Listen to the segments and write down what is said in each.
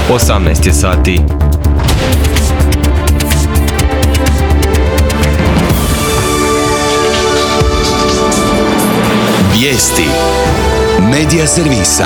18 je sati. Vijesti Medija servisa.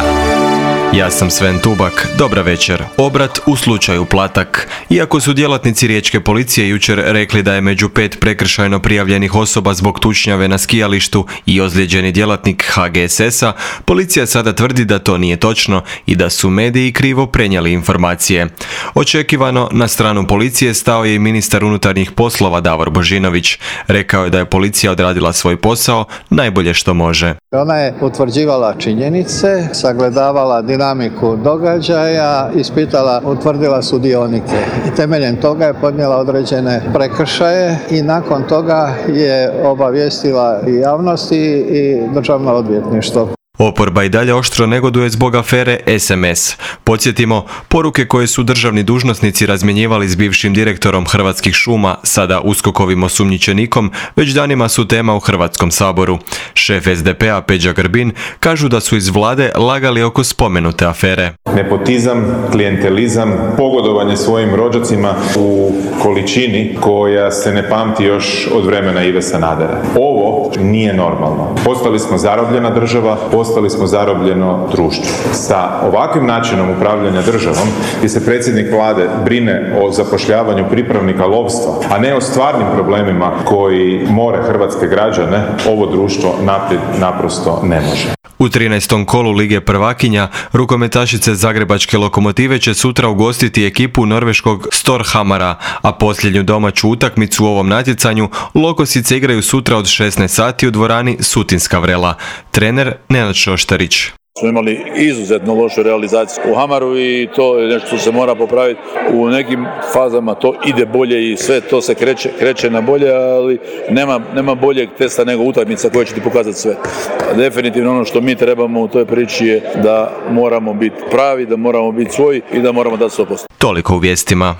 Ja sam Sven Tubak, dobra večer. Obrat u slučaju Platak. Iako su djelatnici riječke policije jučer rekli da je među 5 prekršajno prijavljenih osoba zbog tučnjave na skijalištu i ozlijeđeni djelatnik HGSS-a, policija sada tvrdi da to nije točno i da su mediji krivo prenijeli informacije. Očekivano, na stranu policije stao je i ministar unutarnjih poslova Davor Božinović. Rekao je da je policija odradila svoj posao najbolje što može. Ona je utvrđivala činjenice, sagledavala dinamiku događaja, ispitala, utvrdila sudionike i temeljem toga je podnijela određene prekršaje i nakon toga je obavijestila i javnosti i Državno odvjetništvo. Oporba i dalje oštro negoduje zbog afere SMS. Podsjetimo, poruke koje su državni dužnosnici razmjenjivali s bivšim direktorom Hrvatskih šuma, sada USKOK-ovim osumnjičenikom, već danima su tema u Hrvatskom saboru. Šef SDP-a Peđa Grbin kažu da su iz vlade lagali oko spomenute afere. Nepotizam, klijentelizam, pogodovanje svojim rođacima u količini koja se ne pamti još od vremena Ive Sanadera. Ovo nije normalno. Postali smo zarobljena država, postali smo zarobljeno društvo. Sa ovakvim načinom upravljanja državom, gdje se predsjednik vlade brine o zapošljavanju pripravnika lovstva, a ne o stvarnim problemima koji more hrvatske građane, ovo društvo naprijed naprosto ne može. U 13. kolu Lige prvakinja, rukometašice Zagrebačke Lokomotive će sutra ugostiti ekipu norveškog Storhamara, a posljednju domaću utakmicu u ovom natjecanju Lokosice igraju sutra od 16 sati u dvorani Sutinska Vrela. Trener Nenad Šoštarić. Smo imali izuzetno lošu realizaciju u Hamaru i to je nešto što se mora popraviti. U nekim fazama to ide bolje i sve to se kreće na bolje, ali nema boljeg testa nego utakmica koja će ti pokazati sve. Definitivno ono što mi trebamo u toj priči je da moramo biti pravi, da moramo biti svoji i da moramo dati 100%. Toliko u vijestima.